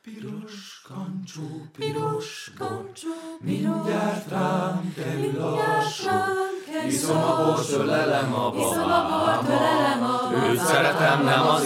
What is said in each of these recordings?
Piros kancsó, mindjárt rám kerül a sor. Iszom a bort, ölelem a babámat. Őt szeretem, nem az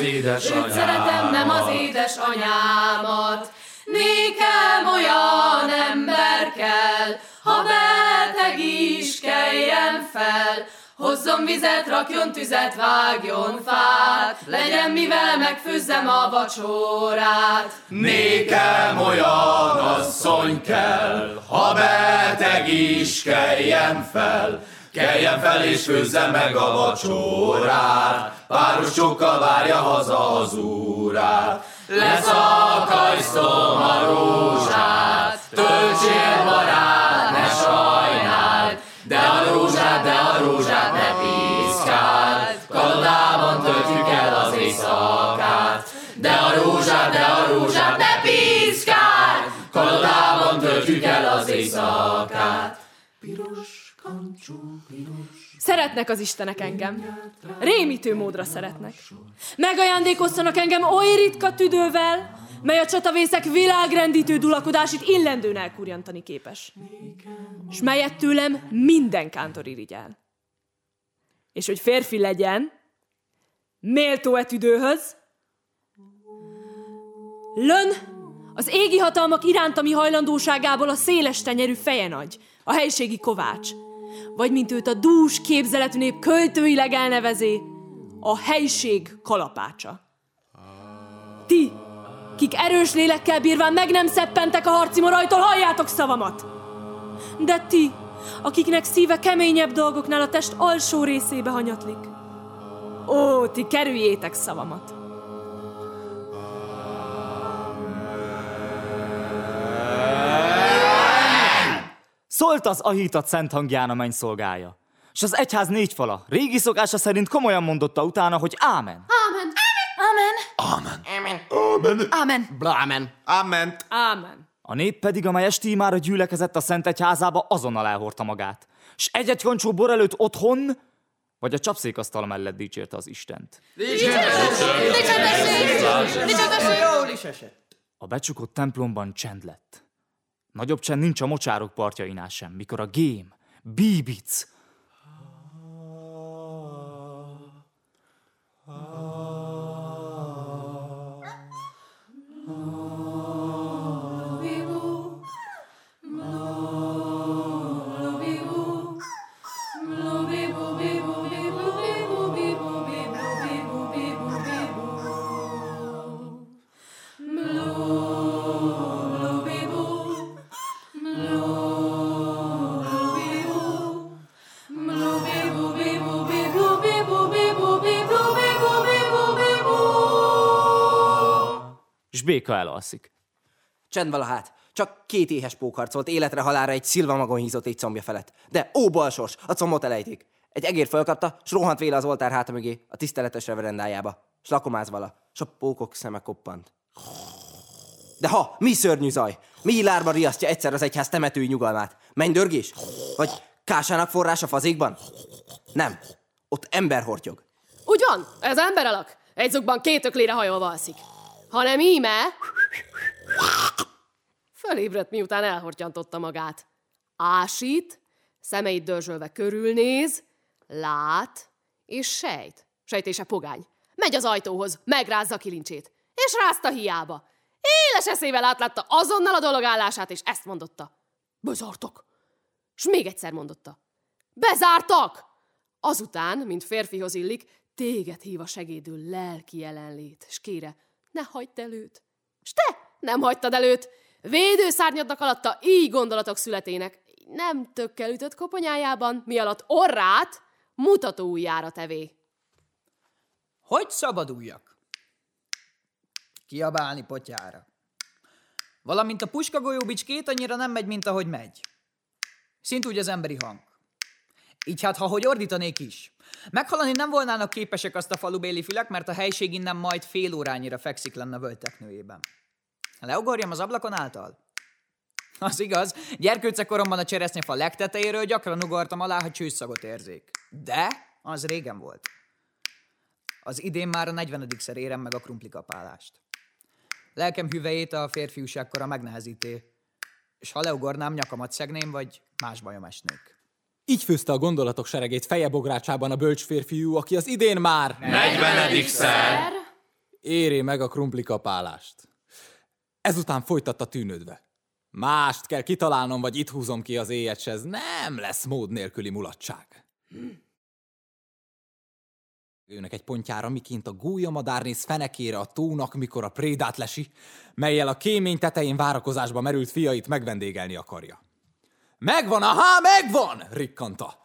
édesanyámat. Nékem olyan ember kell, ha beteg is keljen fel. Hozzon vizet, rakjon tüzet, vágjon fát, legyen mivel megfőzzem a vacsorát. Nékem olyan asszony kell, ha beteg is keljen fel. Keljen fel és főzze meg a vacsorát, páros csókkal várja haza az úrát. Leszakajsztom a rózsát, töltsél barát, ne sajnáld, de a rózsát ne piszkáld, kalodában töltjük el az éjszakát. De a rózsát ne piszkáld, kalodában töltjük el az éjszakát. Piros kancsó, piros. Szeretnek az istenek engem. Rémítő módra szeretnek. Megajándékoztanak engem oly ritka tüdővel, mely a csatavészek világrendítő dulakodásit illendőn elkurjantani képes. S melyet tőlem minden kántor irigyel. És hogy férfi legyen, méltó tüdőhöz, lön az égi hatalmak irántami hajlandóságából a széles tenyerű fejenagy, a helységi kovács, vagy mint őt a dús képzeletű nép költőileg elnevezi, a helység kalapácsa. Ti, kik erős lélekkel bírván meg nem szeppentek a harci morajtól, halljátok szavamat! De ti, akiknek szíve keményebb dolgoknál a test alsó részébe hanyatlik, ó, ti kerüljétek szavamat! Szólt az ahítat szent hangján a menny szolgája. S az egyház 4 fala régi szokása szerint komolyan mondotta utána, hogy ámen. Ámen. Ámen. Ámen. Ámen. Blámen. Ámen. Ámen. A nép pedig, amely estémára gyülekezett a szent egyházába, azonnal elhordta magát. S egy-egy kancsó bor előtt otthon, vagy a csapszékasztal mellett dicsérte az Istent. Jól is esett. A becsukott templomban csend lett. Nagyobb csend nincs a mocsárok partjainál sem, mikor a gém, bíbic, és béka elalszik. Csend valahát. Csak 2 éhes pók harcolt életre halálra egy szilvamagon hízott egy combja felett. De ó, balsors, a combot elejték. Egy egér fölkapta, s rohant véle az oltár háta mögé, a tiszteletes reverendájába. S lakomáz vala, s a pókok szeme koppant. De ha, mi szörnyű zaj? Mi lárma riasztja egyszer az egyház temetői nyugalmát? Mennydörgés? Vagy kásának forrás a fazékban? Nem, ott ember hortyog. Úgy van, ez ember alak. Egy zugban 2 öklére hajolva alszik. Hanem íme... Fölébredt, miután elhortyantotta magát. Ásít, szemeit dörzsölve körülnéz, lát és sejt. Sejtése pogány. Megy az ajtóhoz, megrázza kilincsét. És rázta hiába. Éles eszével átlátta azonnal a dolog állását, és ezt mondotta. Bezártak. S még egyszer mondotta. Bezártak! Azután, mint férfihoz illik, téged hív a segédül lelki jelenlét, s kére, ne hagyd el őt. S te nem hagytad el őt. Védőszárnyadnak alatta így gondolatok születének. Nem tökkel ütött koponyájában, mi alatt orrát mutató ujjára tevé. Hogy szabaduljak? Kiabálni potyára. Valamint a puskagolyóbicskét annyira nem megy, mint ahogy megy. Szintúgy az emberi hang. Így hát, ha hogy ordítanék is. Meghalani nem volnának képesek azt a falubéli fülek, mert a helység innen majd fél órányira fekszik lenne völteknőjében. Leugorjam az ablakon által? Az igaz, gyerkőcekoromban a cseresznyefa legtetejéről gyakran ugortam alá, ha csőszagot érzék. De az régen volt. Az idén már a 40-szer érem meg a krumplikapálást. Lelkem hüvelyét a férfiúságkora megnehezíté. És ha leugornám, nyakamat szegném, vagy más bajom esnék. Így főzte a gondolatok seregét fejebográsában a bölcs férfiú, aki az idén már 40-szer éri meg a krumplikapálást. Ezután folytatta tűnődve. Mást kell kitalálnom, vagy itt húzom ki az éjet, s ez nem lesz mód nélküli mulatság. Őnek egy pontjára, miként a gólyamadár néz fenekére a tónak, mikor a prédát lesi, mellyel a kémény tetején várakozásba merült fiait megvendégelni akarja. Megvan, ahá, megvan! Rikkanta.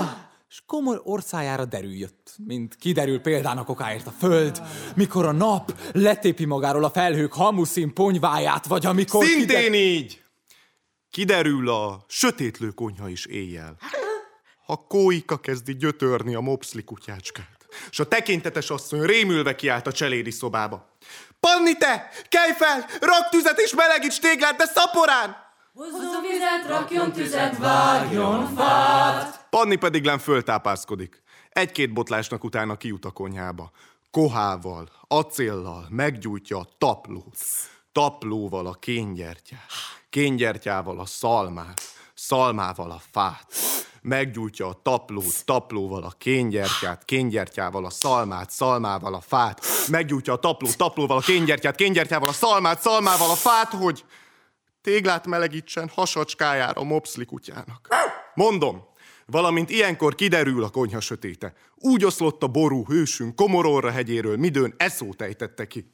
S komoly orcájára derű jött, mint kiderül példának okáért a föld, mikor a nap letépi magáról a felhők hamuszín ponyváját, vagy amikor... Szintén így! Kiderül a sötétlő konyha is éjjel. Ha Kóika kezdi gyötörni a mopszli kutyácskát, s a tekintetes asszony rémülve kiállt a cselédi szobába. Panni te! Kelj fel! Rakd tüzet és melegíts téglát, de szaporán! Hozzon vizet, rakjon tüzet, vágjon fát. Panni pedig len föltápászkodik. Egy-két botlásnak utána kijut a konyhába. Kohával, acéllal meggyújtja a taplót. Taplóval a kéngyertyát. Kéngyertyával a szalmát. Szalmával a fát. Meggyújtja a taplót, taplóval a kéngyertyát, kéngyertyával a szalmát, szalmával a fát. Meggyújtja a taplót, taplóval a kéngyertyát, kéngyertyával a szalmát, szalmával a fát, hogy téglát melegítsen hasacskájára a mopszli kutyának. Mondom, valamint ilyenkor kiderül a konyha sötéte. Úgy oszlott a ború hősünk Komororra hegyéről, midőn eszót ejtette ki.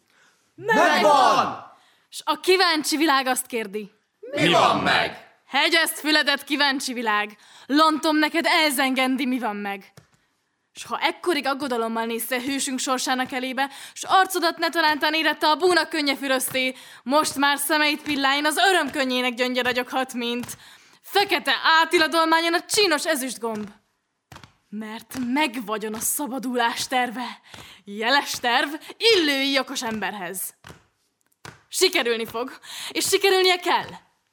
Megvan! S a kíváncsi világ azt kérdi. Mi van meg? Hegyezd füledet, kíváncsi világ! Lantom neked elzengendi, mi van meg! S ha ekkorig aggodalommal néztél hősünk sorsának elébe, s arcodat ne talántán érette a búna könnye fürözté, most már szemeit pilláin az öröm könnyének gyöngye ragyoghat, mint fekete átiladolmányon a csínos ezüstgomb. Mert megvagyon a szabadulás terve, jeles terv illői okos emberhez. Sikerülni fog, és sikerülnie kell.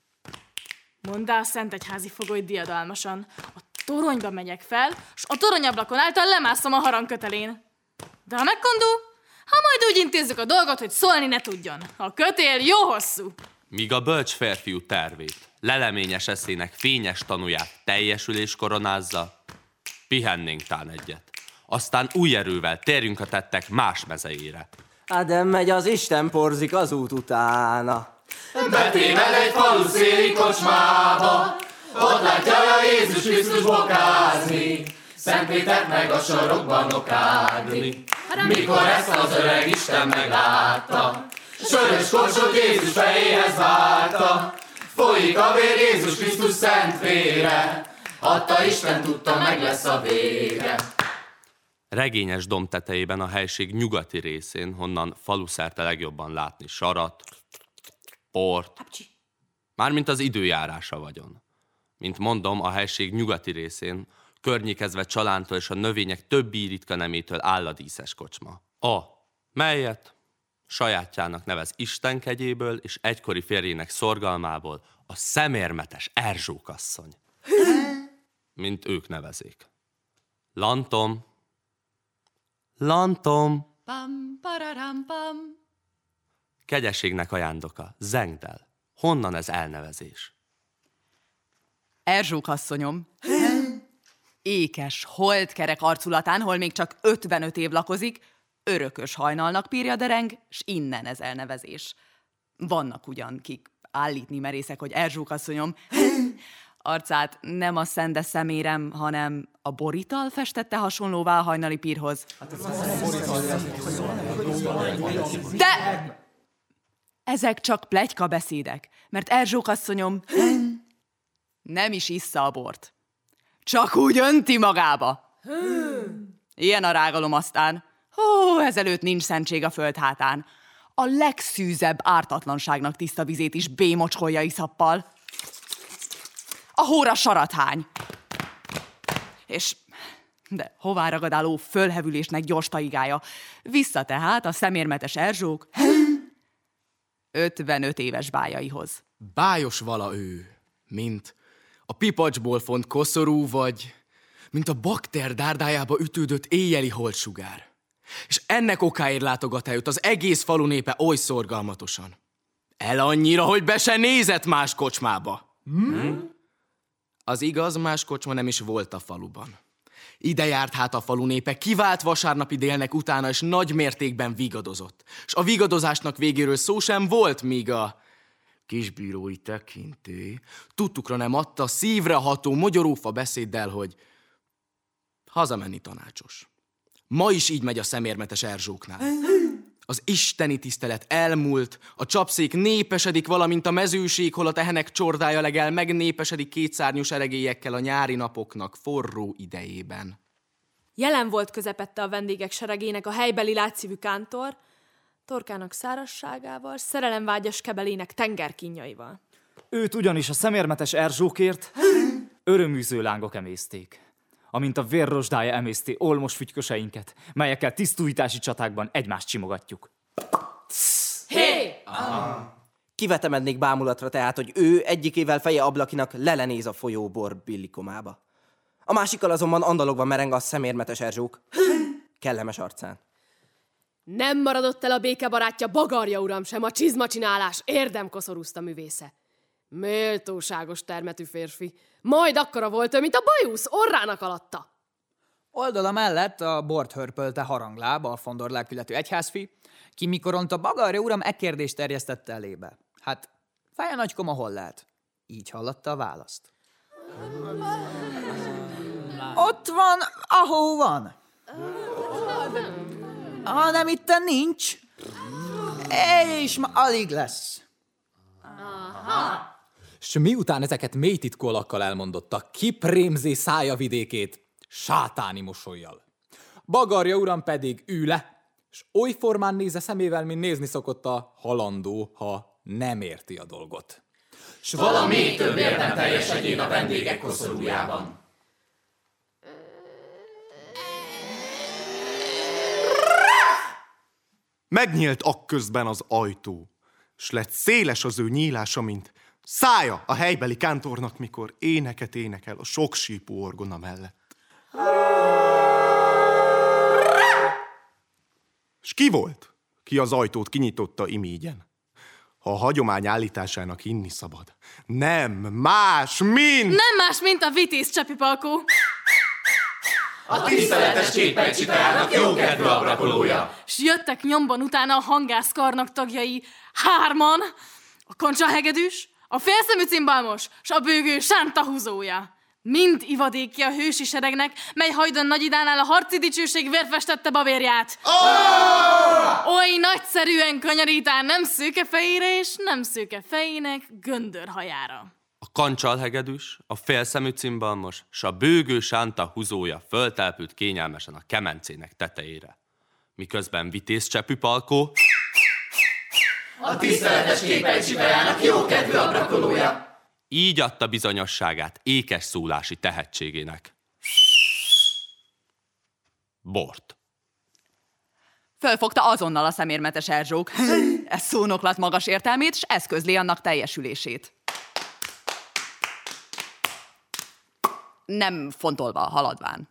Mondd el a szentegyházi fogoly diadalmasan. A toronyba megyek fel, s a toronyablakon által lemászom a harangkötelén. De ha megkondul, majd úgy intézzük a dolgot, hogy szólni ne tudjon. A kötél jó hosszú. Míg a bölcs férfiú tervét, leleményes eszének fényes tanúját teljesülés koronázza, pihennénk tán egyet. Aztán új erővel térjünk a tettek más mezeire. De megy az Isten porzik az út utána. Betéved egy falu széli kocsmába, ott látja a Jézus Krisztus bokázni, Szent Pétert meg a sarokban okádni. Mikor ezt az öreg Isten meglátta, sörös korsot Jézus fejéhez vágta, folyik a vér Jézus Krisztus szent vére, adta Isten, tudta, meg lesz a vége. Regényes domb tetejében a helység nyugati részén, honnan faluszerte legjobban látni sarat, port, mármint az időjárása vagyon. Mint mondom, a helység nyugati részén, környékezve csalántól és a növények többi ritka nemétől áll a díszes kocsma. Melyet sajátjának nevez Isten kegyéből és egykori férjének szorgalmából a szemérmetes Erzsókasszony. Mint ők nevezik. Lantom. Pam, pararam, pam. Kegyeségnek ajándoka. Zengd el. Honnan ez elnevezés? Erzsókasszonyom. Ékes, holdkerek arculatán, hol még csak 55 év lakozik, örökös hajnalnak pírja dereng, s innen ez elnevezés. Vannak ugyan, kik állítni merészek, hogy Erzsókasszonyom arcát nem a szende szemérem, hanem a borital festette hasonlóvá a hajnali pírhoz. De ezek csak pletyka beszédek, mert Erzsókasszonyom nem is issza a bort. Csak úgy önti magába. Ilyen a rágalom aztán. Ezelőtt nincs szentség a föld hátán. A legszűzebb ártatlanságnak tiszta vizét is bémocskolja iszappal. A hóra sarathány. De hová ragadáló fölhevülésnek gyors taigája. Vissza tehát a szemérmetes Erzsók 55 éves bájaihoz. Bájos vala ő, mint a pipacsból font koszorú, vagy mint a bakter dárdájába ütődött éjjeli holdsugár. És ennek okáért látogat el őt az egész falu népe oly szorgalmatosan. El annyira, hogy be se nézett más kocsmába. Az igaz, más kocsma nem is volt a faluban. Ide járt hát a falu népe, kivált vasárnapi délnek utána, és nagy mértékben vigadozott. És a vigadozásnak végéről szó sem volt, míg a kisbírói tekintély tudtukra nem adta szívre ható mogyorófa beszéddel, hogy hazamenni tanácsos. Ma is így megy a szemérmetes Erzsóknál. Az isteni tisztelet elmúlt, a csapszék népesedik, valamint a mezőség, hol a tehenek csordája legel megnépesedik kétszárnyos eregélyekkel a nyári napoknak forró idejében. Jelen volt közepette a vendégek seregének a helybeli látszívű kántor, torkának szárazságával, szerelemvágyas kebelének tengerkínjaival. Őt ugyanis a szemérmetes Erzsókért öröműző lángok emészték, amint a vérrosdája emészti olmos fügyköseinket, melyekkel tisztújítási csatákban egymást simogatjuk. Hé! Kivetemednék bámulatra tehát, hogy ő egyikével feje ablakinak lelenéz a folyóbor billikomába. A másikkal azonban andalogva mereng a szemérmetes Erzsók kellemes arcán. Nem maradott el a békebarátja, Bagarja uram sem, a csizmacsinálás érdemkoszorúzta művésze. Méltóságos termetű férfi. Majd akkora volt ő, mint a bajusz orrának alatta. Oldala mellett a bort hörpölte harangláb, a fondorlelkületű egyházfi, ki mikoront a Bagarja uram kérdést terjesztette elébe. Hát, feje nagykoma hol lehet? Így hallatta a választ. Ott van, ahol van. Hanem itten nincs. És ma alig lesz. S miután ezeket mély titkolakkal elmondotta, kiprémzé szája vidékét sátáni mosollyal. Bagarja uram pedig ül le, s oly formán néze szemével, mint nézni szokott a halandó, ha nem érti a dolgot. S valami több érdem teljesedjén a vendégek koszorújában. Megnyílt akközben az ajtó, s lett széles az ő nyílása, mint szája a helybeli kántornak, mikor éneket énekel a soksípú orgona mellett. S ki volt, ki az ajtót kinyitotta imígyen? Ha a hagyomány állításának hinni szabad. Nem más, mint... Nem más, mint a vitéz Csepipalkó. A tiszteletes kétpejcsi teának jókedvű abrakolója. S jöttek nyomban utána a hangászkarnak tagjai, 3-an, a koncsahegedűs, a félszemű cimbálmos, s a bőgő sántahúzója. Mind ivadékja a hősi seregnek, mely hajdan Nagyidánál a harci dicsőség vérfestette babérját. Oly nagyszerűen kanyarítán nem szőke fejére, és nem szőke fejének göndörhajára. A kancsalhegedűs, a félszemű cimbalmos, s a bőgő sánta húzója föltelpült kényelmesen a kemencének tetejére. Miközben vitéz Csepipalkó A tiszteletes kétpejcsi teának jókedvű abrakolója. így adta bizonyosságát ékes szólási tehetségének. Bort. Fölfogta azonnal a szemérmetes Erzsók. Ez szónoklat magas értelmét, s ez közli annak teljesülését. Nem fontolva, haladván.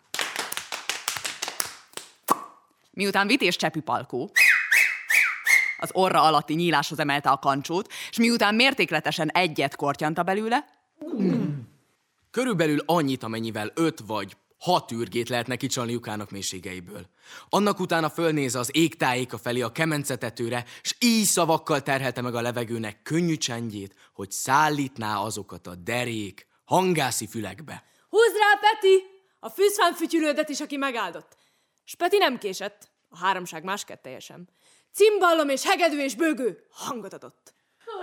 Miután vitéz Csepipalkó az orra alatti nyíláshoz emelte a kancsót, és miután mértékletesen egyet kortyanta belőle, Körülbelül annyit, amennyivel 5 vagy 6 űrgét lehetne kicsalni lyukának mélységeiből. Annak utána fölnéz az égtájéka felé a kemencetetőre, s így szavakkal terhelte meg a levegőnek könnyű csendjét, hogy szállítná azokat a derék, hangászi fülekbe. Húzd rá, Peti! A fűzfán fütyülődet is, aki megáldott. S Peti nem késett. A háromság másként teljesen. Cimballom és hegedű és bőgő hangot adott.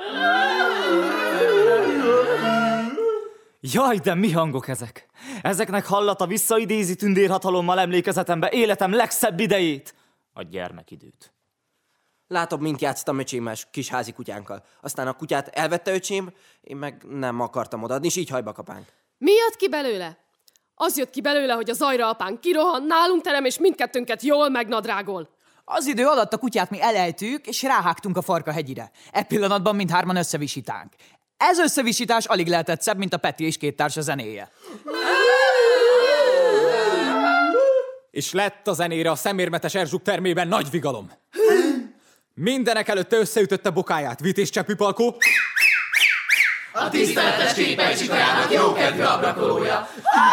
Jaj, de mi hangok ezek? Ezeknek hallata visszaidézi tündérhatalommal emlékezetembe életem legszebb idejét, a gyermekidőt. Látom, mint játsztam öcsémmel kis házi kutyánkkal. Aztán a kutyát elvette öcsém, én meg nem akartam odaadni, és így hajba kapánk. Mi jött ki belőle? Az jött ki belőle, hogy a zajra apán kirohan, nálunk terem, és mindkettőnket jól megnadrágol. Az idő alatt a kutyát mi elejtük, és ráhágtunk a farka hegyire. E pillanatban mindhárman összevisítánk. Ez összevisítás alig lehetett szebb, mint a Peti és két társa zenéje. És lett a zenére a szemérmetes Erzsuk termében nagy vigalom. Mindenek előtte összeütötte bokáját, vitézcsepű Palkó. A tiszteletes képercsikajának jókedvű abrakolója.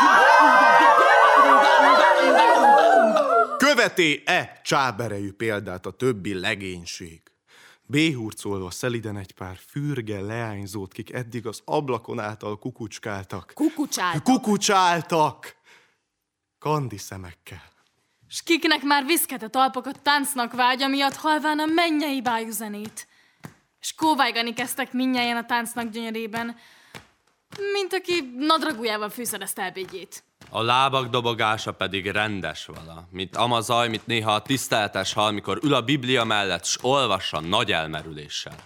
Követé-e csáberejű példát a többi legénység? Béhurcolva szeliden egy pár fürge leányzót, kik eddig az ablakon által kukucskáltak. Kukucsáltak! Kandi szemekkel. S kiknek már viszkete talpokat táncnak vágya miatt halván a mennyei bájú zenét. S kóvájgani kezdtek mindnyájan a táncnak gyönyörében, mint aki nadragujjával fűszerezte ebédjét. A lábak dobogása pedig rendes vala, mint amazaj, mint néha a tiszteletes hal, mikor ül a Biblia mellett, s olvassa nagy elmerüléssel.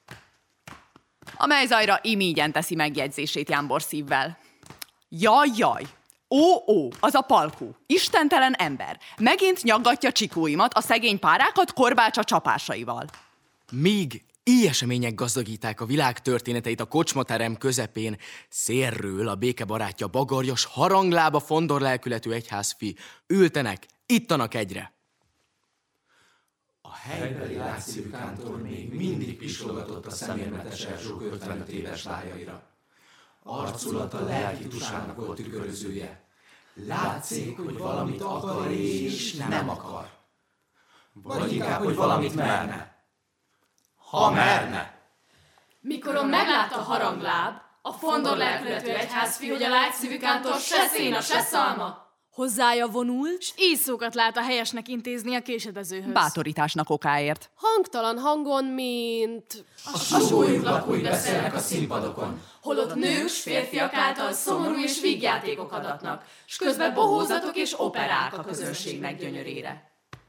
A melyzajra imígyen teszi megjegyzését jámbor szívvel. Jaj! Ó, az a Palkó, istentelen ember. Megint nyaggatja csikóimat, a szegény párákat korbácsa csapásaival. Míg így események gazdagíták a világ történeteit a kocsmaterem közepén, szélről a béke barátja bagarjas, haranglába fondor lelkületű egyházfi ültenek, ittanak egyre. A helybeli látszívű kántor még mindig pislogott a szemérmetes Erzsók 55 éves lájaira. Arculata lelki tusának volt tükrözője. Látszik, hogy valamit akar és nem akar. Vagy inkább, hogy valamit merne. Ha merne. Mikoron meglátta a harangláb, a fondor lelkületű egyházfi, hogy a lágyszívű kántor se széna, se szalma. Hozzája vonult, S így szókat lát a helyesnek intézni a késedezőhöz. Bátorításnak okáért. Hangtalan hangon, mint... A súlyuk lakói beszélnek a színpadokon. Holott nők s férfiak által szomorú és vígjátékok adatnak, s közben bohózatok és operák a közönségnek gyönyörére.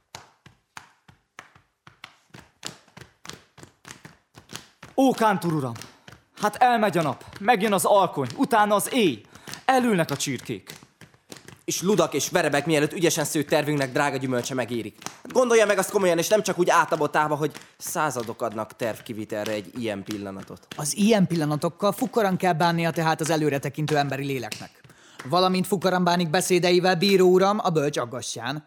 Ó, kántor uram! Hát elmegy a nap, megjön az alkony, utána az éj. Elülnek a csirkék. És ludak és verebek mielőtt ügyesen szőtt tervünknek drága gyümölcse megérik. Hát gondolja meg azt komolyan, és nem csak úgy átabotálva, hogy századok adnak tervkivitelre egy ilyen pillanatot. Az ilyen pillanatokkal fukaran kell bánnia tehát az előretekintő emberi léleknek. Valamint fukaran bánik beszédeivel bíró uram a bölcs aggassján.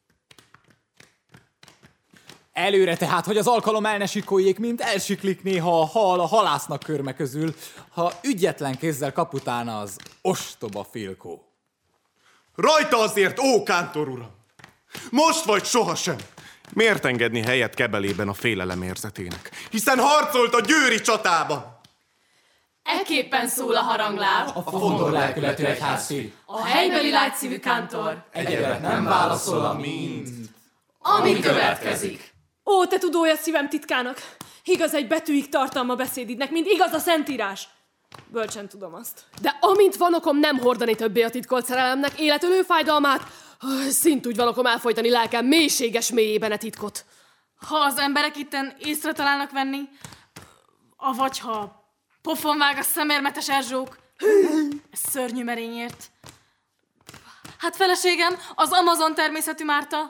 Előre tehát, hogy az alkalom el ne sikoljék, mint elsiklik néha a hal a halásznak körme közül, ha ügyetlen kézzel kap utána az ostoba Filkó. Rajta azért, ó, kántor uram! Most vagy sohasem! Miért engedni helyet kebelében a félelem érzetének? Hiszen harcolt a győri csatában! Ekképpen szól a harangláb, A fondor lelkületű egyházfi. a helybeli lágyszívű kántor, Egyebet nem válaszol, mint... Ami következik. Ó, te tudója szívem titkának! Igaz egy betűig tartalma beszédidnek, mint igaz a szentírás. Bölcsen tudom azt. De amint van okom nem hordani többé a titkolt szerelemnek életölő fájdalmát, szintúgy van okom elfolytani lelkem mélységes mélyében a titkot. ha az emberek itten észre találnak venni, avagy ha pofon vág a szemérmetes Erzsók, ez szörnyű merényért. Hát feleségem, az Amazon természetű Márta.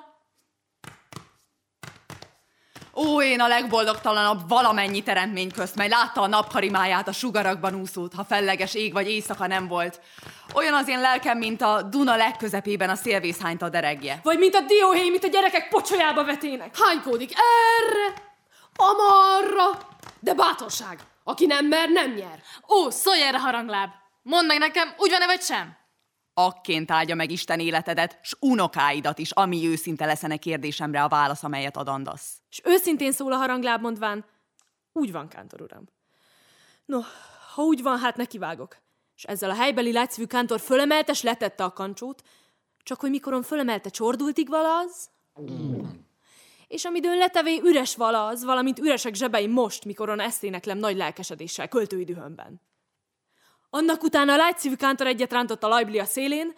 Ó, én a legboldogtalanabb valamennyi teremtmény közt, mely látta a napkarimáját a sugarakban úszót, ha felleges ég vagy éjszaka nem volt. Olyan az én lelkem, mint a Duna legközepében a szélvészhányta deregje. Vagy mint a dióhéj, mint a gyerekek pocsolyába vetének. Hánykódik erre, amarra, de bátorság. Aki nem mer, nem nyer. Ó, szólj erre, harangláb! Mondd meg nekem, úgy van-e vagy sem? Akként áldja meg Isten életedet, s unokáidat is, ami őszinte leszene kérdésemre a válasz, amelyet adandasz. És őszintén szól a harangláb mondván, úgy van, kántor uram. No, ha úgy van, hát nekivágok. És ezzel a helybeli lágyszívű kántor fölemelte, s letette a kancsót, csak hogy mikoron fölemelte, csordultig valaz, és amidőn letevé üres valaz, valamint üresek zsebeim most, mikoron ezt éneklem nagy lelkesedéssel, költői dühömben. Annak utána a lágyszívű kántor egyet rántott a lajblia szélén,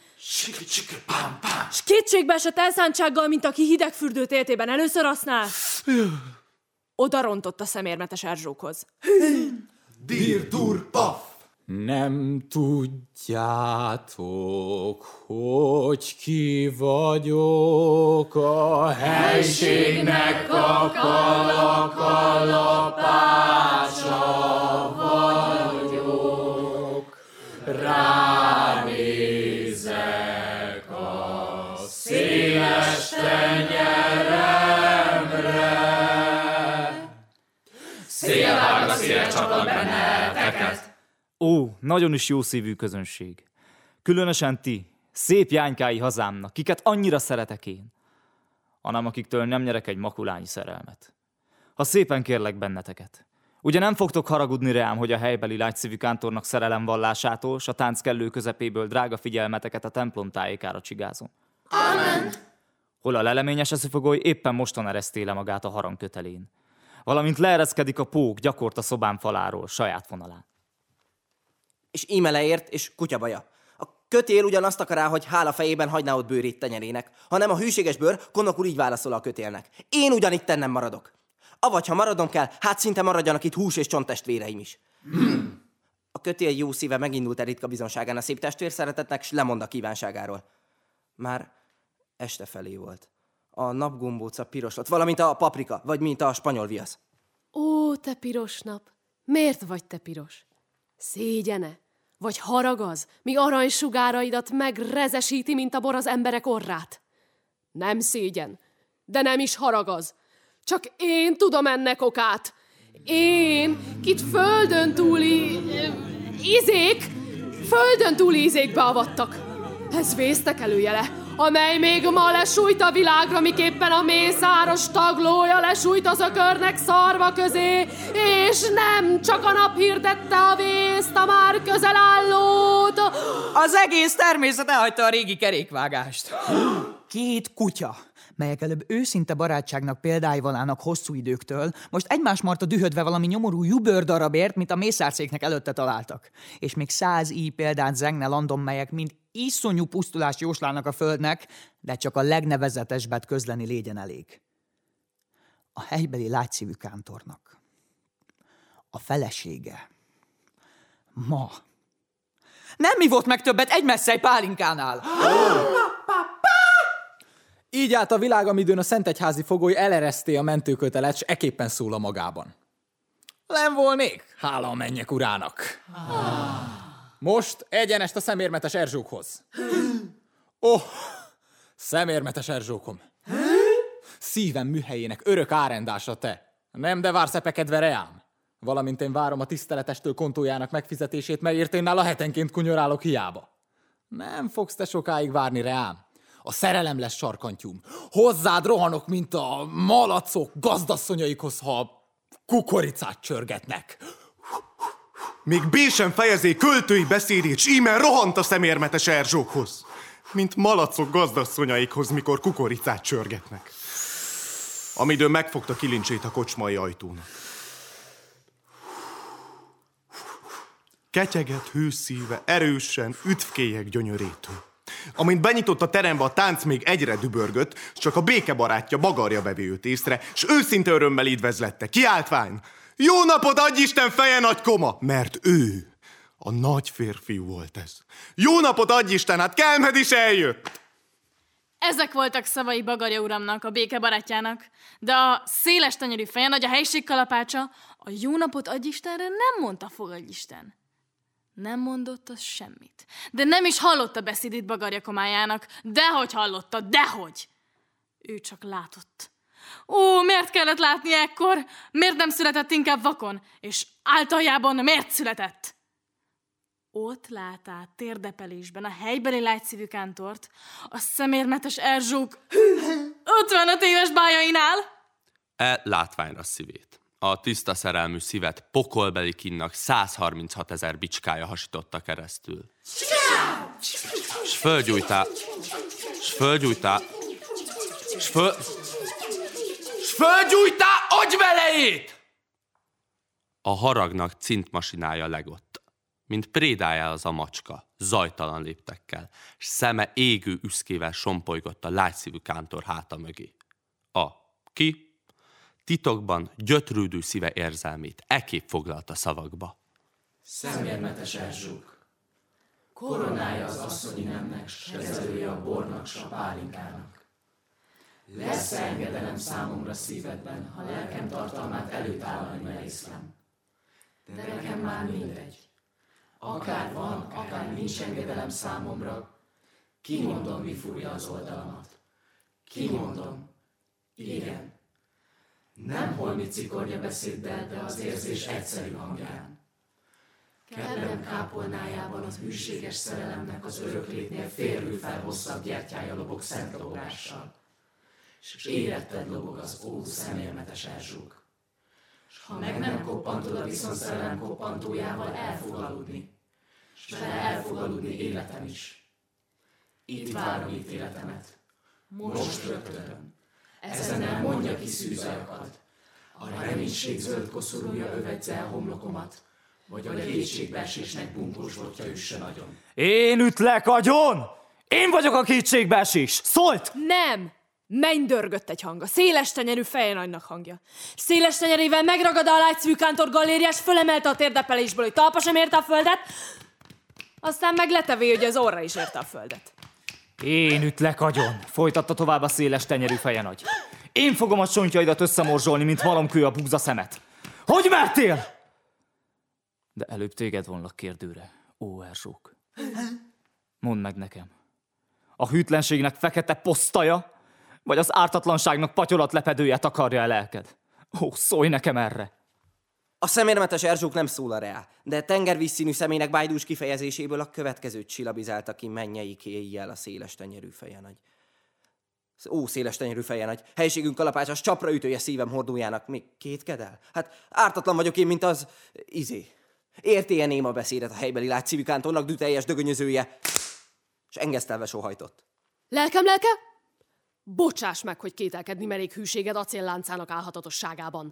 s kétségbe esett elszántsággal, mint aki hidegfürdőt éltében először használ, oda rontott a szemérmetes Erzsókhoz. Dir, dur, paf! Nem tudjátok, hogy ki vagyok a helységnek a kalapácsa vagyok. Ránézek a széles tenyeremre, mire csapat benneteket. Ó, nagyon is jó szívű közönség. Különösen ti, szép jánykái hazámnak, kiket annyira szeretek én. Hanem akiktől nem nyerek egy makulányi szerelmet. Ha szépen kérlek benneteket. Ugye nem fogtok haragudni rám, hogy a helybeli lágyszívű kántornak szerelemvallásától, s a tánc kellő közepéből drága figyelmeteket a templom tájékára csigázom. Amen. Hol a leleményes eszüfogoly éppen mostan eresztéle magát a harang kötelén. Valamint leereszkedik a pók gyakort a szobám faláról, saját vonalán. És íme leért, és kutyabaja. A kötél ugyanazt akará, hogy hála fejében hagyná ott bőrét tenyerének, hanem a hűséges bőr, Konok úr így válaszol a kötélnek. Én ugyanitten nem maradok. Avagy, ha maradnom kell, hát szinte maradjanak itt hús és csonttestvéreim is. A kötél jó szíve megindult ritka bizonságán a szép testvér szeretetnek, s lemond a kívánságáról. Már este felé volt. A napgombóca piros lett, valamint a paprika, vagy mint a spanyol viasz. Ó, te piros nap, miért vagy te piros? Szégyene? Vagy harag az, míg aranysugáraidat megrezesíti, mint a bor az emberek orrát? Nem szégyen, de nem is harag az. Csak én tudom ennek okát. Én, kit földön túli izékbe avattak. Ez vésztek előjele, amely még ma lesújt a világra, miképpen a mészáros taglója lesújt az ökörnek szarva közé, és nem csak a nap hirdette a vészt, a már közel állót. Az egész természet elhagyta a régi kerékvágást. 2 kutya, melyek előbb őszinte barátságnak példáival állnak hosszú időktől, most egymás marta dühödve valami nyomorú jubőrdarabért, mint a mészárszéknek előtte találtak. És még 100 így példát zengne landon, melyek mind iszonyú pusztulást jóslálnak a földnek, de csak a legnevezetesbbet közleni légyen elég. A helybeli lágyszívű kántornak a felesége ma nem ivott meg többet egy messzely pálinkánál. Így állt a világ, amidőn a szentegyházi fogoly elereszté a mentőkötelet, s eképpen szól a magában. Nem volnék, hála a mennyek urának. Most egyenest a szemérmetes Erzsókhoz. Szemérmetes Erzsókom. Szívem műhelyének örök árendása te. Nem de vársz epekedve reám. Valamint én várom a tiszteletestől kontójának megfizetését, melyért én nála hetenként kunyorálok hiába. Nem fogsz te sokáig várni reám. A szerelem lesz sarkantyúm. Hozzád rohanok, mint a malacok gazdasszonyaikhoz, ha kukoricát csörgetnek. Még B sem fejezé költői beszédét, s íme rohant a szemérmetes Erzsókhoz, mint malacok gazdasszonyaikhoz, mikor kukoricát csörgetnek. Amidőn megfogta kilincsét a kocsmai ajtónak. Ketyeget hőszíve erősen üdvkélyek gyönyörétől. Amint benyitott a terembe, a tánc még egyre dübörgött, s csak a békebarátja Bagarja vevé őt észre, s őszinte örömmel idvezlette. Kiáltván: Jó napot, adj Isten feje nagy koma! Mert ő, a nagy férfiú volt ez. Jó napot, adj Isten, hát Kelmed is eljött! Ezek voltak szavai Bagarja uramnak, a békebarátjának, de a széles tenyerű feje nagy, a helység kalapácsa, a jó napot adj Istenre nem mondta fogadj Isten. Nem mondott az semmit. De nem is hallotta beszédét Bagarja komájának. Dehogy hallotta, dehogy! Ő csak látott. Ó, miért kellett látni ekkor? Miért nem született inkább vakon? És általjában miért született? Ott látál térdepelésben a helybeli lágyszívű kántort, a szemérmetes Erzsók 55 éves bájainál. Látványra szívét. A tiszta szerelmű szívet pokolbeli kínnak 136 000 bicskája hasította keresztül. S fölgyújtá, agyvelejét! A haragnak cintmasinája legott, mint prédája az a macska, zajtalan léptekkel, s szeme égő üszkével sompolygott a lágyszívű kántor háta mögé. Ki titokban gyötrődő szíve érzelmét ekképp foglalta szavakba. Szemérmetes Erzsók, koronája az asszonyi nemnek, s kezelője a bornak, s a pálinkának. Lesz engedelem számomra szívedben, ha lelkem tartalmát előtállani merészlem. De nekem már mindegy. Akár van, akár nincs engedelem számomra, kimondom, mi fúrja az oldalamat. Kimondom, igen. Nem holmi cikornya beszéddel, de az érzés egyszerű hangján. Kedvem kápolnájában az hűséges szerelemnek az öröklétnél férül fel hosszabb gyertyája lobog szent logással. S éretted lobog az ó szemérmetes Erzsók. S ha meg nem koppantod a viszonszerelem koppantójával, el fog aludni. S vele el fog aludni életem is. Itt várom ítéletemet. Most rögtön. Ezennel mondja ki szűzajakat. A reménység zöld koszorúja övedze el homlokomat, vagy a kétségbeesésnek bunkós botja üsse nagyon. Én ütlek agyon! Én vagyok a kétségbeesés! Szólt! Nem! Mennydörgött egy hang, a széles tenyerű fejenagynak hangja. Széles tenyerével megragadta a lágyszívű kántor gallériás, fölemelte a térdepelésből, hogy talpa sem érte a földet, aztán meg letevé, hogy az orra is érte a földet. Én ütlek agyon! Folytatta tovább a széles tenyerű fejenagy. Én fogom a csontjaidat összemorzsolni, mint malomkő a búza szemet. Hogy mertél? De előbb téged vonlak kérdőre, ó Erzsók. Mondd meg nekem, a hűtlenségnek fekete posztaja, vagy az ártatlanságnak patyolat lepedője takarja el lelked? Ó, szólj nekem erre! A szemérmetes Erzsók nem szól a reá, de tengervízszínű szemének bájdús kifejezéséből a következőt csillabizálta ki mennyei kéjjel a széles tenyerű fejenagy. Ó, széles tenyerű fejenagy, helységünk kalapácsas csapra ütője szívem hordójának. Még kétkedel? Hát ártatlan vagyok én, mint az... Érti-e néma beszédet a helybeli lágyszívű kántornak dühteljes dögönyözője, és engesztelve sóhajtott. Lelkem, lelke? Bocsáss meg, hogy kételkedni merék hűséged acélláncának álhatatosságában.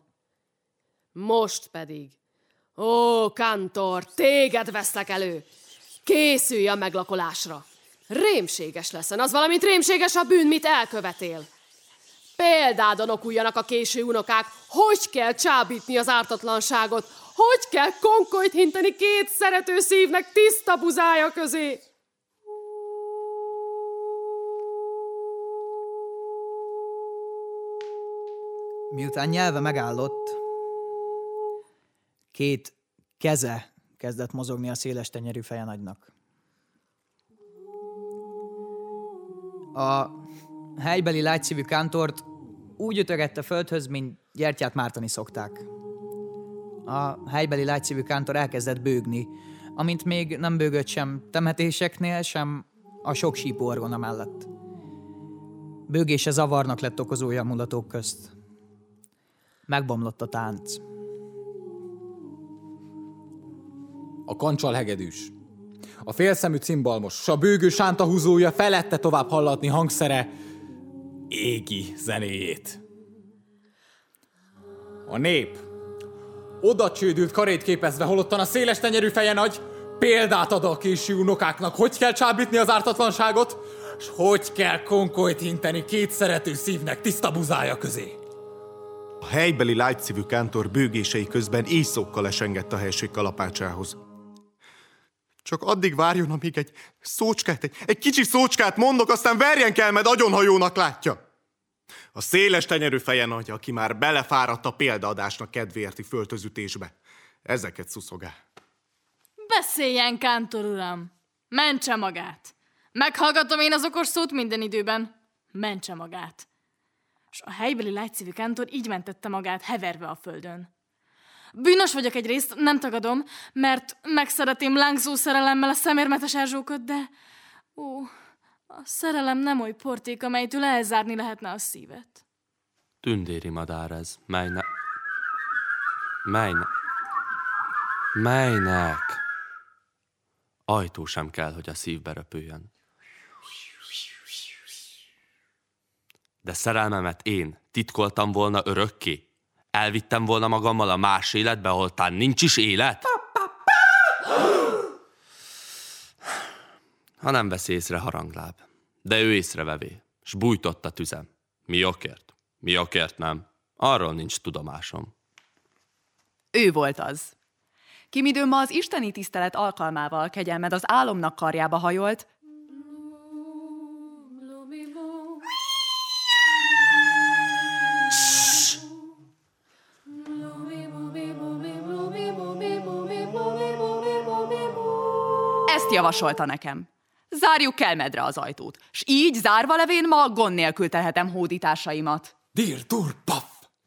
Most pedig, ó, kántor, téged veszlek elő. Készülj a meglakolásra. Rémséges leszen, az valamint rémséges a bűn, mit elkövetél. Példádon okuljanak a késő unokák, hogy kell csábítni az ártatlanságot, hogy kell konkolyt hinteni két szerető szívnek tiszta buzája közé. Miután nyelve megállott, két keze kezdett mozogni a széles tenyerű fejenagynak. A helybeli lágyszívű kántort úgy ütögette földhöz, mint gyertyát mártani szokták. A helybeli lágyszívű kántor elkezdett bőgni, amint még nem bőgött sem temetéseknél, sem a sok sípú orgona mellett. Bőgése zavarnak lett okozója a mulatók közt. Megbomlott a tánc. A kancsal hegedűs, a félszemű cimbalmos, s a bőgő sántahúzója felette tovább hallatni hangszere égi zenéjét. A nép oda csődült karét képezve, holottan a széles tenyerű fejenagy példát ad a késő unokáknak, hogy kell csábítni az ártatlanságot, s hogy kell konkolyt hinteni két szerető szívnek tiszta buzája közé. A helybeli lágyszívű kántor bőgései közben éjszokkal esengett a helység kalapácsához. Csak addig várjon, amíg egy szócskát, egy kicsi szócskát mondok, aztán verjen kell, mert agyonhajónak látja. A széles tenyerű fejenagy, aki már belefáradt a példaadásnak kedvéérti föltözütésbe. Ezeket szuszogál. Beszéljen, kántor uram! Mentse magát! Meghallgatom én az okos szót minden időben. Mentse magát! És a helybeli lágyszívű kántor így mentette magát, heverve a földön. Bűnös vagyok egyrészt, nem tagadom, mert megszeretém lángzó szerelemmel a szemérmetes Erzsókot, de... a szerelem nem oly porték, amelytől elzárni lehetne a szívet. Tündéri madár ez, melynek? Ajtó sem kell, hogy a szívbe röpüljön. De szerelmemet én titkoltam volna örökké? Elvittem volna magammal a más életbe, ahol tán nincs is élet? Ha nem veszi észre harangláb, de ő észrevevé, s bújtott a tüzem. Mi okért nem? Arról nincs tudomásom. Ő volt az. Ki midőn ma az isteni tisztelet alkalmával kegyelmed az álomnak karjába hajolt, ezt javasolta nekem. Zárjuk kelmedre az ajtót, s így zárva levén ma gond nélkül telhetem hódításaimat. Dir, dur, paf!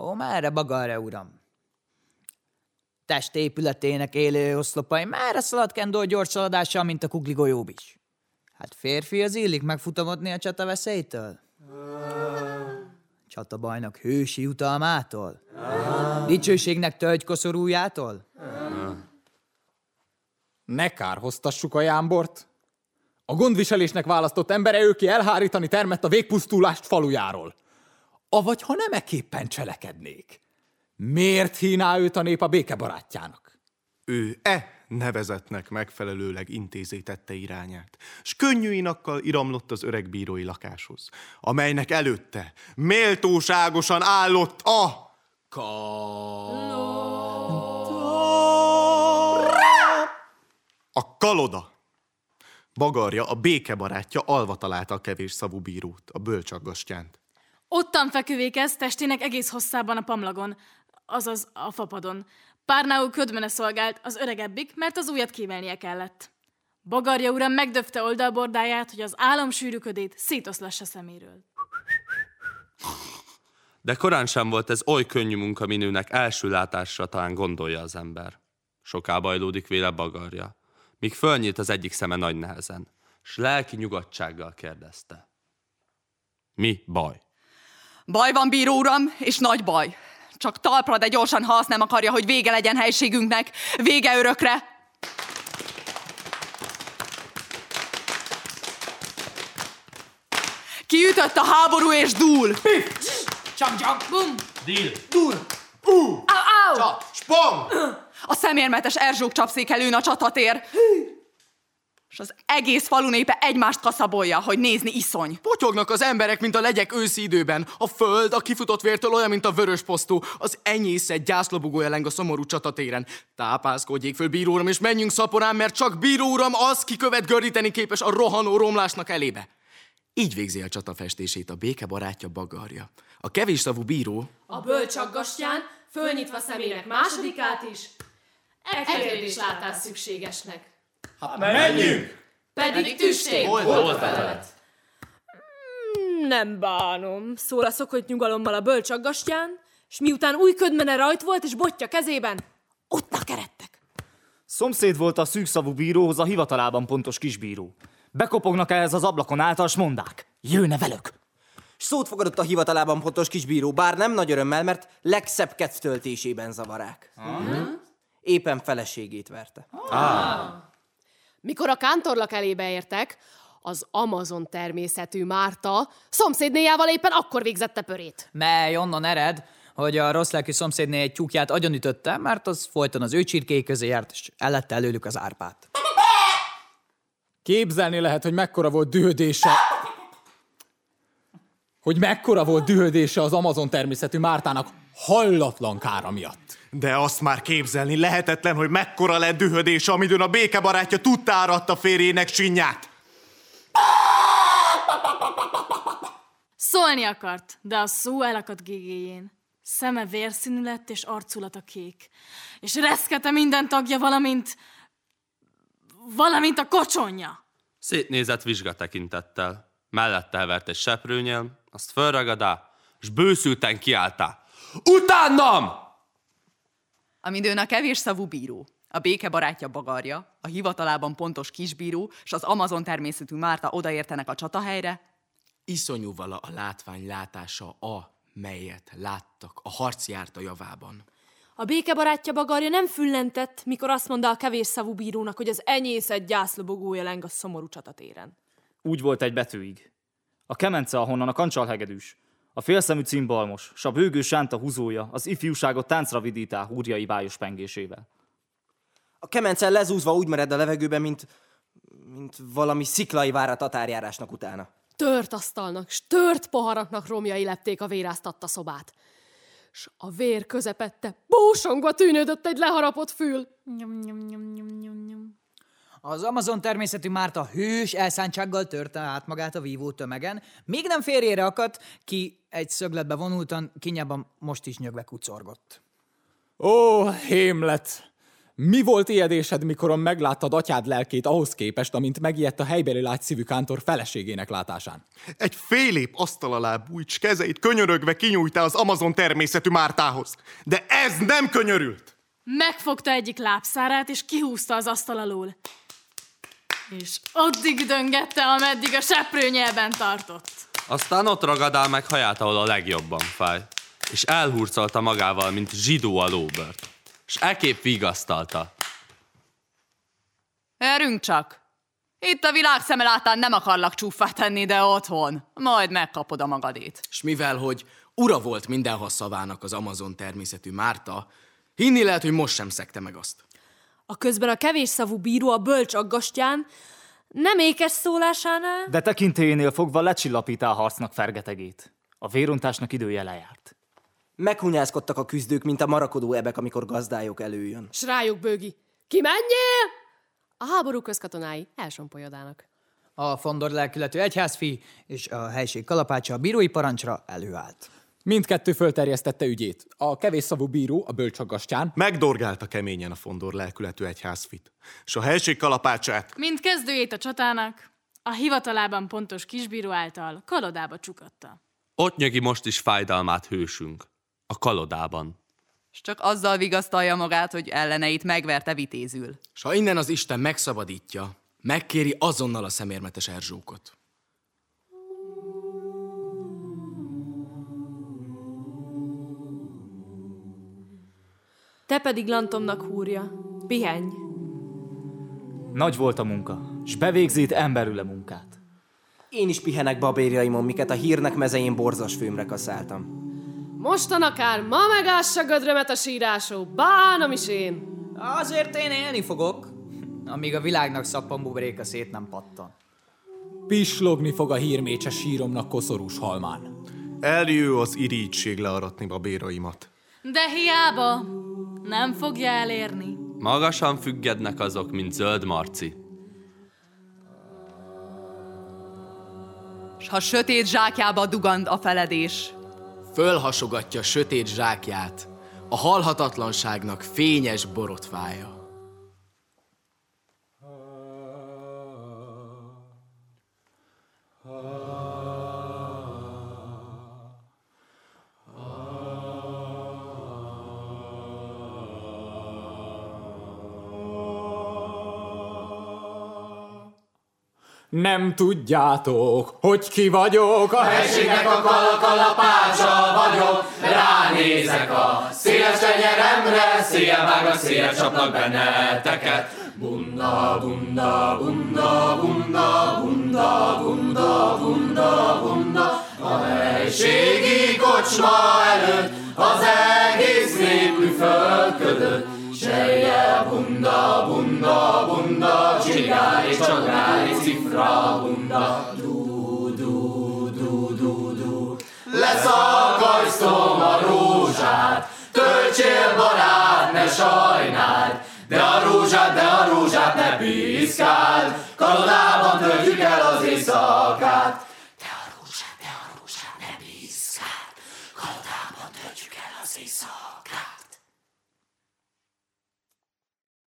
Ó, merre Bagarja, uram? Testépületének élő oszlopai merre szalad Kendall gyors szaladással, mint a kugli golyóbics? Hát férfi az illik megfutamodni a csata veszélytől? Csatabajnak hősi jutalmától? Dicsőségnek tölgykoszorújától? Ne kárhoztassuk a jámbort. A gondviselésnek választott embere ő ki elhárítani termett a végpusztulást falujáról. Avagy ha nem ekképpen cselekednék, miért híná őt a nép a békebarátjának? Ő nevezetnek megfelelőleg intézi tette irányát, s könnyű inakkal iramlott az öreg bírói lakáshoz, amelynek előtte méltóságosan állott a kaloda. Bagarja, a békebarátja alva találta a kevés szavú bírót, a bölcsaggastyánt. Ottan feküvékez testének egész hosszában a pamlagon, azaz a fapadon. Párnául ködmene szolgált, az öregebbik, mert az újat kímélnie kellett. Bagarja uram megdöfte oldalbordáját, hogy az álomsűrűködét szétoszlassa szeméről. De korán sem volt ez oly könnyű munka, minőnek első látásra talán gondolja az ember. Soká bajlódik véle Bagarja, míg fölnyílt az egyik szeme nagy nehezen, s lelki nyugodtsággal kérdezte. Mi baj? Baj van, bíró uram, és nagy baj. Csak talpra, de gyorsan, ha azt nem akarja, hogy vége legyen helységünknek. Vége örökre. Kiütött a háború és dúl. Csang, bum! Dil! Dúl! Au! Csap! Spong! A szemérmetes Erzsók csapszékelőn a csatatér. És az egész falu népe egymást kaszabolja, hogy nézni iszony. Potyognak az emberek, mint a legyek őszi időben. A föld a kifutott vértől olyan, mint a vörös posztó. Az enyészet gyászlobogója leng a szomorú csatatéren. Tápászkodjék föl, bíró uram, és menjünk szaporán, mert csak bíró uram az, ki követ gördíteni képes a rohanó romlásnak elébe. Így végzi a csatafestését a békebarátja Bagarja. A kevésszavú bíró A bölcsaggastyán, fölnyitva szemének másodikát is, kérdés látás szükségesnek. Menjünk! Pedig tüstény volt a felelet. Nem bánom, szól a szokott nyugalommal a bölcsaggastyán, és miután új ködmene rajt volt és botja kezében, ottnak eredtek. Szomszéd volt a szűkszavú bíróhoz a hivatalában pontos kisbíró. Bekopognak ehhez az ablakon által, s mondák, jöjjne velük. S szót fogadott a hivatalában pontos kisbíró, bár nem nagy örömmel, mert legszebb kedvtöltésében zavarák. Éppen feleségét verte. Mikor a kántorlak elébe értek, az Amazon természetű Márta szomszédnéjával éppen akkor végzette pörét. Mely onnan ered, hogy a rossz lelkű szomszédné egy tyúkját agyonütötte, mert az folyton az ő csirkéi közé járt, és ellette előlük az árpát. Képzelni lehet, hogy mekkora volt dühödése az Amazon természetű Mártának hallatlan kára miatt. De azt már képzelni lehetetlen, hogy mekkora lett dühödése, amidőn a békebarátja tudta áratta férjének sinnyát. Szólni akart, de a szó elakadt gégéjén. Szeme vérszínű lett, és arculata kék. És reszkete minden tagja, valamint a kocsonja. Szétnézett vizsgatekintettel. Mellette elvert egy seprőnyel, azt fölragadá, s bőszülten kiáltá. Utánam! Amidőn a kevésszavú bíró, a békebarátja Bagarja, a hivatalában pontos kisbíró, s az Amazon természetű Márta odaértenek a csatahelyre, iszonyú vala a látvány látása melyet láttak, a harc járt a javában. A békebarátja Bagarja nem füllentett, mikor azt mondta a kevésszavú bírónak, hogy az enyészet gyászlobogója leng a szomorú csatatéren. Úgy volt egy betűig. A kemence, ahonnan a kancsalhegedűs, a félszemű cimbalmos, s a bőgő sánta húzója az ifjúságot táncra vidítá húrjai bájos pengésével. A kemence lezúzva úgy mered a levegőben, mint valami sziklai vár a tatárjárásnak utána. Tört asztalnak, s tört poharaknak romjai lepték a véráztatta szobát. S a vér közepette bósongva tűnődött egy leharapott fül. Az Amazon természetű Márta hős elszántsággal törte át magát a vívó tömegen, még nem férjére akadt, ki egy szögletbe vonultan, kínjában most is nyögve kucorgott. Ó, hémlet! Mi volt ijedésed, mikoron megláttad atyád lelkét ahhoz képest, amint megijedt a helybeli lágyszívű kántor feleségének látásán? Egy fél épp asztal alá bújts, kezeit könyörögve kinyújtál az Amazon természetű Mártához. De ez nem könyörült! Megfogta egyik lábszárát, és kihúzta az asztal alól. És addig döngette, ameddig a seprőnyelben tartott. Aztán ott ragadál meg haját, ahol a legjobban fáj, és elhurcolta magával, mint zsidó a lóbört. És ekképp vigasztalta. Erünk csak. Itt a világ szeme látán nem akarlak csúffá tenni, de otthon. Majd megkapod a magadét. És mivel, hogy ura volt mindenhol szavának az Amazon természetű Márta, hinni lehet, hogy most sem szegte meg azt. A közben a kevés szavú bíró a bölcs aggastyán nem ékes szólásánál... De tekintélyénél fogva lecsillapítá a harcnak fergetegét. A vérontásnak idője lejárt. Meghunyászkodtak a küzdők, mint a marakodó ebek, amikor gazdályok előjön. S rájuk bőgi. Kimenjél! A háború közkatonái elsompolyodálnak. A Fondor lelkületű egyházfi és a helység kalapácsa a bírói parancsra előállt. Mindkettő fölterjesztette ügyét. A kevésszavú bíró, a bölcsaggastyán Megdorgálta keményen a Fondor lelkületű egyházfit, és a helység kalapácsát Mint kezdőjét a csatának, a hivatalában pontos kisbíró által kalodába csukatta. Ott nyögi most is fájdalmát hősünk. A kalodában. És csak azzal vigasztalja magát, hogy elleneit megverte vitézül. S ha innen az Isten megszabadítja, megkéri azonnal a szemérmetes Erzsókot. Te pedig Lantomnak húrja. Pihenj. Nagy volt a munka, s bevégzít emberüle munkát. Én is pihenek babérjaimon, miket a hírnek mezején borzas főmre kaszáltam. Mostan akár ma megássa gödrömet a sírásó, bánom is én. Azért én élni fogok, amíg a világnak szappanbuboréka szét nem pattan. pislogni fog a hírmécse síromnak koszorús halmán. Eljő az irigység learatni babéraimat. De hiába, nem fogja elérni. Magasan függednek azok, mint zöld marci. S ha sötét zsákjába dugand a feledés, Fölhasogatja a sötét zsákját, a halhatatlanságnak fényes borotvája. Nem tudjátok, hogy ki vagyok a helységnek a kalapácsa vagyok, ránézek a széles tenyeremre, széjjel vágnak, széjjel csapnak benneteket. Bunda, bunda, bunda, bunda, bunda, bunda, bunda, bunda, a helységi kocsma előtt az egész nép üfölködött. Sejjel, bunda, bunda, bunda, csigár és csodrár és cifra, bunda, du, du, du, du, du. Leszakajsztom a rózsát, töltsél barát, ne sajnáld, de a rózsát ne piszkáld, kalodában töltjük el az éjszakát. De a rózsát ne piszkáld, kalodában töltjük el az éjszakát.